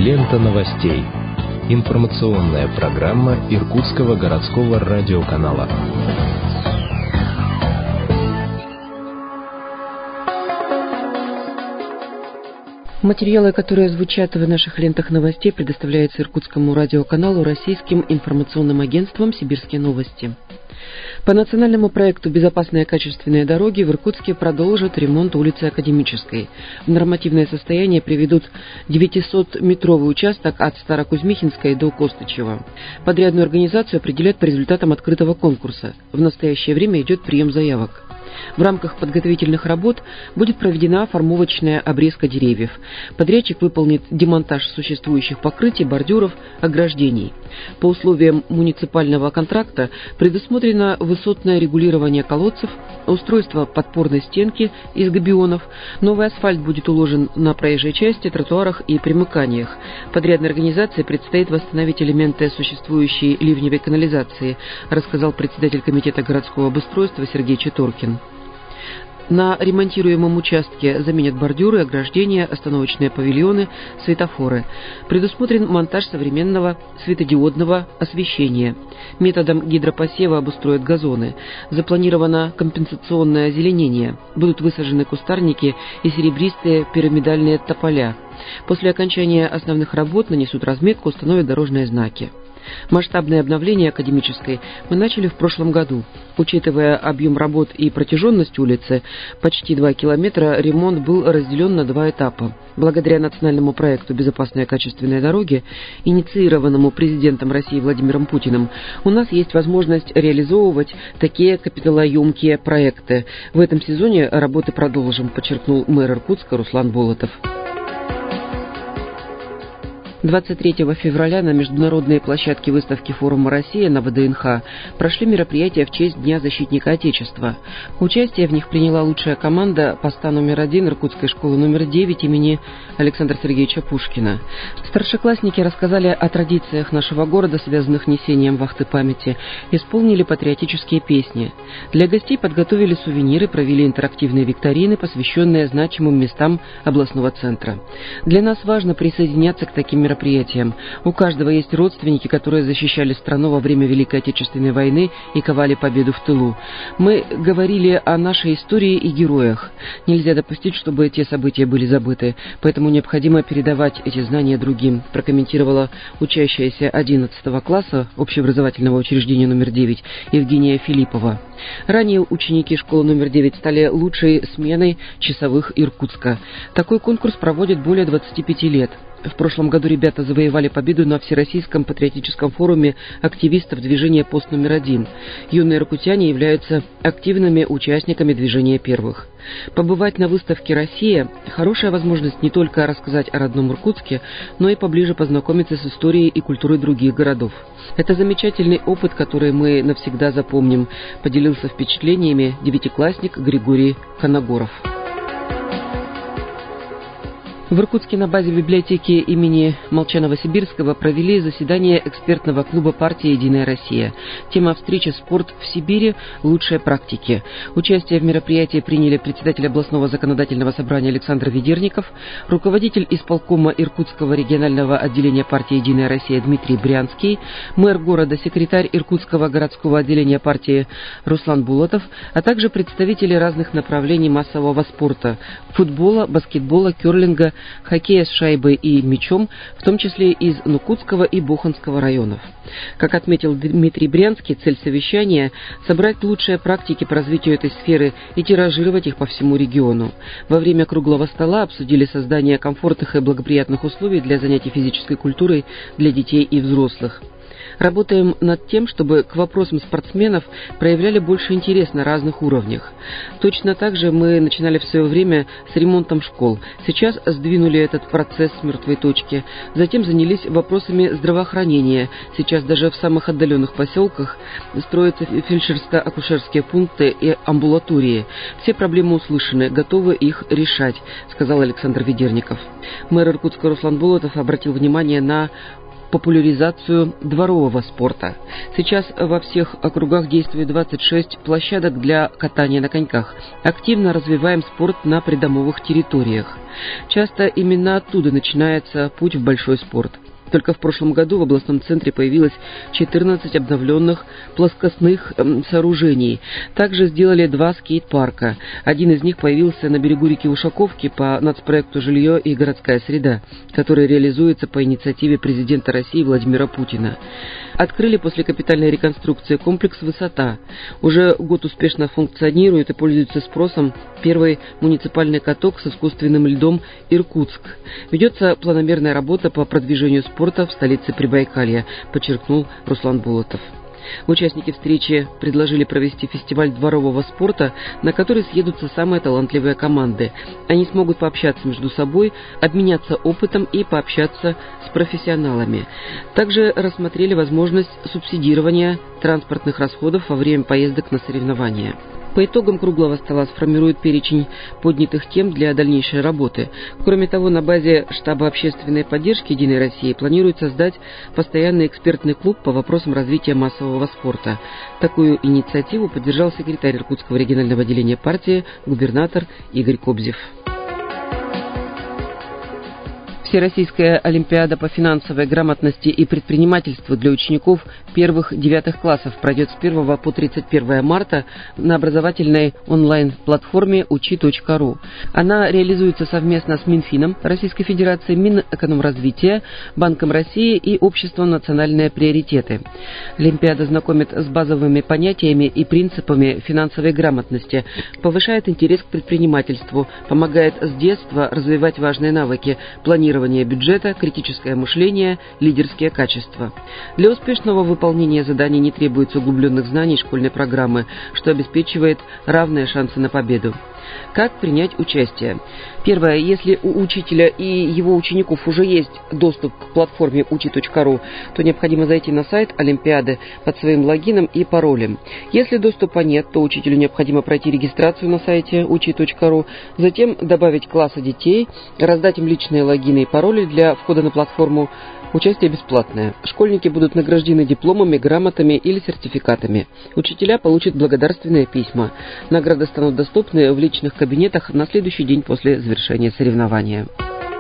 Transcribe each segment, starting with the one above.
Лента новостей. Информационная программа Иркутского городского радиоканала. Материалы, которые звучат в наших лентах новостей, предоставляются Иркутскому радиоканалу Российским информационным агентством «Сибирские новости». По национальному проекту «Безопасные качественные дороги» в Иркутске продолжат ремонт улицы Академической. В нормативное состояние приведут 900-метровый участок от Старокузьмихинской до Костычева. Подрядную организацию определят по результатам открытого конкурса. В настоящее время идет прием заявок. В рамках подготовительных работ будет проведена формовочная обрезка деревьев. Подрядчик выполнит демонтаж существующих покрытий, бордюров, ограждений. По условиям муниципального контракта предусмотрено высотное регулирование колодцев, устройство подпорной стенки из габионов. Новый асфальт будет уложен на проезжей части, тротуарах и примыканиях. Подрядной организации предстоит восстановить элементы существующей ливневой канализации, рассказал председатель комитета городского обустройства Сергей Четоркин. На ремонтируемом участке заменят бордюры, ограждения, остановочные павильоны, светофоры. Предусмотрен монтаж современного светодиодного освещения. Методом гидропосева обустроят газоны. Запланировано компенсационное озеленение. Будут высажены кустарники и серебристые пирамидальные тополя. После окончания основных работ нанесут разметку, установят дорожные знаки. Масштабное обновление Академической мы начали в прошлом году. Учитывая объем работ и протяженность улицы, почти 2 километра, ремонт был разделен на 2 этапа. Благодаря национальному проекту «Безопасные качественные дороги», инициированному президентом России Владимиром Путиным, у нас есть возможность реализовывать такие капиталоемкие проекты. В этом сезоне работы продолжим, подчеркнул мэр Иркутска Руслан Болотов. 23 февраля на международной площадке выставки форума «Россия» на ВДНХ прошли мероприятия в честь Дня защитника Отечества. Участие в них приняла лучшая команда поста номер 1 Иркутской школы номер 9 имени Александра Сергеевича Пушкина. Старшеклассники рассказали о традициях нашего города, связанных с несением вахты памяти, исполнили патриотические песни. Для гостей подготовили сувениры, провели интерактивные викторины, посвященные значимым местам областного центра. Для нас важно присоединяться к таким мероприятиям. У каждого есть родственники, которые защищали страну во время Великой Отечественной войны и ковали победу в тылу. Мы говорили о нашей истории и героях. Нельзя допустить, чтобы те события были забыты, поэтому необходимо передавать эти знания другим, прокомментировала учащаяся 11 класса общеобразовательного учреждения номер 9 Евгения Филиппова. Ранее ученики школы номер 9 стали лучшей сменой часовых Иркутска. Такой конкурс проводят более 25 лет. В прошлом году ребята завоевали победу на Всероссийском патриотическом форуме активистов движения «Пост номер 1». Юные иркутяне являются активными участниками движения первых. Побывать на выставке «Россия» – хорошая возможность не только рассказать о родном Иркутске, но и поближе познакомиться с историей и культурой других городов. Это замечательный опыт, который мы навсегда запомним, поделился впечатлениями девятиклассник Григорий Коногоров. В Иркутске на базе библиотеки имени Молчанова-Сибирского провели заседание экспертного клуба партии «Единая Россия». Тема встречи «Спорт в Сибири. Лучшие практики». Участие в мероприятии приняли председатель областного законодательного собрания Александр Ведерников, руководитель исполкома Иркутского регионального отделения партии «Единая Россия» Дмитрий Брянский, мэр города, секретарь Иркутского городского отделения партии Руслан Болотов, а также представители разных направлений массового спорта – футбола, баскетбола, керлинга, хоккея с шайбой и мячом, в том числе из Нукутского и Боханского районов. Как отметил Дмитрий Брянский, цель совещания – собрать лучшие практики по развитию этой сферы и тиражировать их по всему региону. Во время круглого стола обсудили создание комфортных и благоприятных условий для занятий физической культурой для детей и взрослых. Работаем над тем, чтобы к вопросам спортсменов проявляли больше интерес на разных уровнях. Точно так же мы начинали в свое время с ремонтом школ. Сейчас сдвинули этот процесс с мертвой точки. Затем занялись вопросами здравоохранения. Сейчас даже в самых отдаленных поселках строятся фельдшерско-акушерские пункты и амбулатории. Все проблемы услышаны, готовы их решать, сказал Александр Ведерников. Мэр Иркутска Руслан Болотов обратил внимание на популяризацию дворового спорта. Сейчас во всех округах действует 26 площадок для катания на коньках. Активно развиваем спорт на придомовых территориях. Часто именно оттуда начинается путь в большой спорт. Только в прошлом году в областном центре появилось 14 обновленных плоскостных сооружений. Также сделали 2 скейт-парка. Один из них появился на берегу реки Ушаковки по нацпроекту «Жилье и городская среда», который реализуется по инициативе президента России Владимира Путина. Открыли после капитальной реконструкции комплекс «Высота». Уже год успешно функционирует и пользуется спросом первый муниципальный каток с искусственным льдом «Иркутск». Ведется планомерная работа по продвижению спорта в столице Прибайкалья, подчеркнул Руслан Булатов. Участники встречи предложили провести фестиваль дворового спорта, на который съедутся самые талантливые команды. Они смогут пообщаться между собой, обменяться опытом и пообщаться с профессионалами. Также рассмотрели возможность субсидирования транспортных расходов во время поездок на соревнования. По итогам круглого стола сформируют перечень поднятых тем для дальнейшей работы. Кроме того, на базе штаба общественной поддержки «Единой России» планируют создать постоянный экспертный клуб по вопросам развития массового спорта. Такую инициативу поддержал секретарь Иркутского регионального отделения партии, губернатор Игорь Кобзев. Всероссийская олимпиада по финансовой грамотности и предпринимательству для учеников 1-9 классов пройдет с 1 по 31 марта на образовательной онлайн-платформе учи.ру. Она реализуется совместно с Минфином Российской Федерации, Минэкономразвития, Банком России и Обществом «Национальные приоритеты». Олимпиада знакомит с базовыми понятиями и принципами финансовой грамотности, повышает интерес к предпринимательству, помогает с детства развивать важные навыки – планирование бюджета, критическое мышление, лидерские качества. Для успешного выполнения заданий не требуется углубленных знаний школьной программы, что обеспечивает равные шансы на победу. Как принять участие? Первое. Если у учителя и его учеников уже есть доступ к платформе учи.ру, то необходимо зайти на сайт Олимпиады под своим логином и паролем. Если доступа нет, то учителю необходимо пройти регистрацию на сайте учи.ру, затем добавить классы детей, раздать им личные логины и пароли для входа на платформу. Участие бесплатное. Школьники будут награждены дипломами, грамотами или сертификатами. Учителя получат благодарственные письма. Награды станут доступны в личных кабинетах на следующий день после завершения соревнования.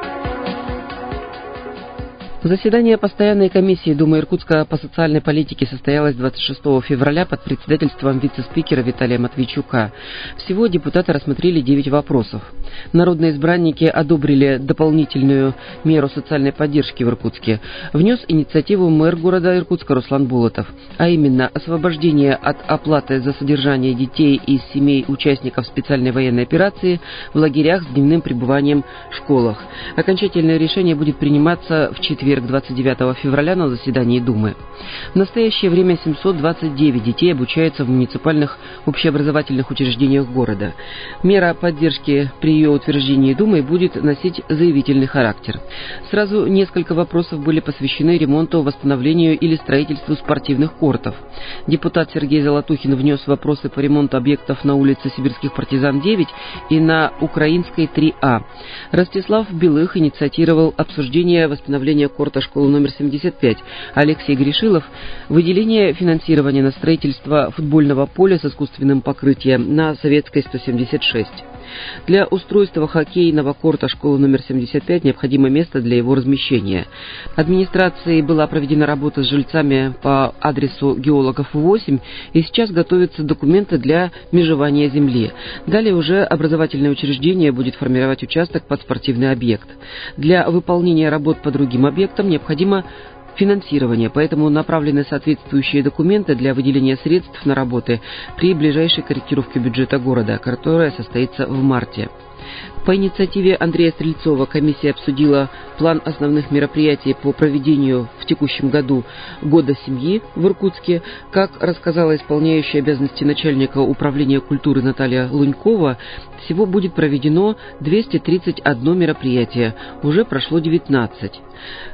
Заседание постоянной комиссии Думы Иркутска по социальной политике состоялось 26 февраля под председательством вице-спикера Виталия Матвейчука. Всего депутаты рассмотрели 9 вопросов. Народные избранники одобрили дополнительную меру социальной поддержки в Иркутске. Внес инициативу мэр города Иркутска Руслан Булатов, а именно освобождение от оплаты за содержание детей из семей участников специальной военной операции в лагерях с дневным пребыванием в школах. Окончательное решение будет приниматься в четверг 29 февраля на заседании Думы. В настоящее время 729 детей обучаются в муниципальных общеобразовательных учреждениях города. Мера поддержки при ее утверждении Думой будет носить заявительный характер. Сразу несколько вопросов были посвящены ремонту, восстановлению или строительству спортивных кортов. Депутат Сергей Золотухин внес вопросы по ремонту объектов на улице Сибирских партизан 9 и на Украинской 3А. Ростислав Белых инициировал обсуждение восстановления корта школы номер 75. Алексей Гришилов – выделение финансирования на строительство футбольного поля с искусственным покрытием на Советской 176. Для устройства хоккейного корта школы номер 75 необходимо место для его размещения. Администрацией была проведена работа с жильцами по адресу Геологов 8, и сейчас готовятся документы для межевания земли. Далее уже образовательное учреждение будет формировать участок под спортивный объект. Для выполнения работ по другим объектам необходимо финансирование, поэтому направлены соответствующие документы для выделения средств на работы при ближайшей корректировке бюджета города, которая состоится в марте. По инициативе Андрея Стрельцова комиссия обсудила план основных мероприятий по проведению в текущем году Года семьи в Иркутске. Как рассказала исполняющая обязанности начальника управления культуры Наталья Лунькова, всего будет проведено 231 мероприятие, уже прошло 19.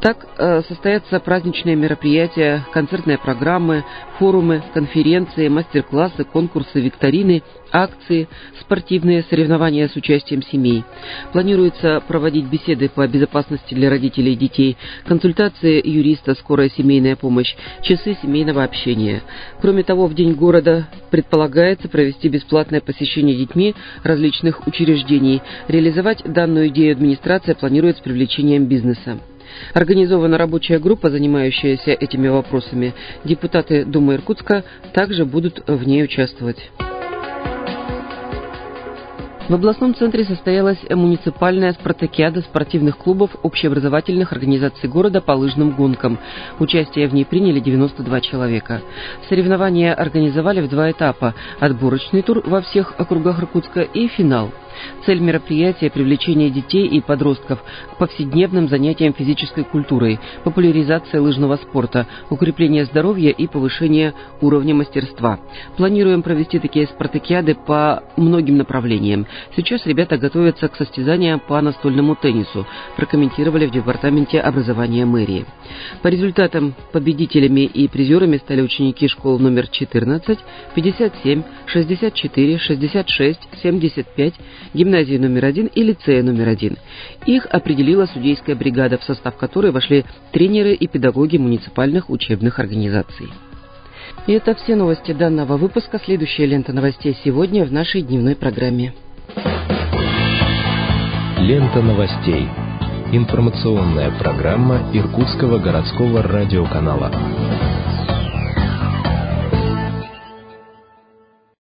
Так состоятся праздничные мероприятия, концертные программы, форумы, конференции, мастер-классы, конкурсы, викторины, акции, спортивные соревнования с участием семей. Планируется проводить беседы по безопасности для родителей и детей, консультации юриста, скорая семейная помощь, часы семейного общения. Кроме того, в День города предполагается провести бесплатное посещение детьми различных учреждений. Реализовать данную идею администрация планирует с привлечением бизнеса. Организована рабочая группа, занимающаяся этими вопросами. Депутаты Думы Иркутска также будут в ней участвовать. В областном центре состоялась муниципальная спартакиада спортивных клубов общеобразовательных организаций города по лыжным гонкам. Участие в ней приняли 92 человека. Соревнования организовали в 2 этапа – отборочный тур во всех округах Иркутска и финал. Цель мероприятия – привлечение детей и подростков к повседневным занятиям физической культурой, популяризация лыжного спорта, укрепление здоровья и повышение уровня мастерства. Планируем провести такие спартакиады по многим направлениям. Сейчас ребята готовятся к состязаниям по настольному теннису, прокомментировали в департаменте образования мэрии. По результатам победителями и призерами стали ученики школ номер 14, 57, 64, 66, 75, гимназии номер 1 и лицея номер 1. Их определила судейская бригада, в состав которой вошли тренеры и педагоги муниципальных учебных организаций. И это все новости данного выпуска. Следующая лента новостей сегодня в нашей дневной программе. Лента новостей. Информационная программа Иркутского городского радиоканала.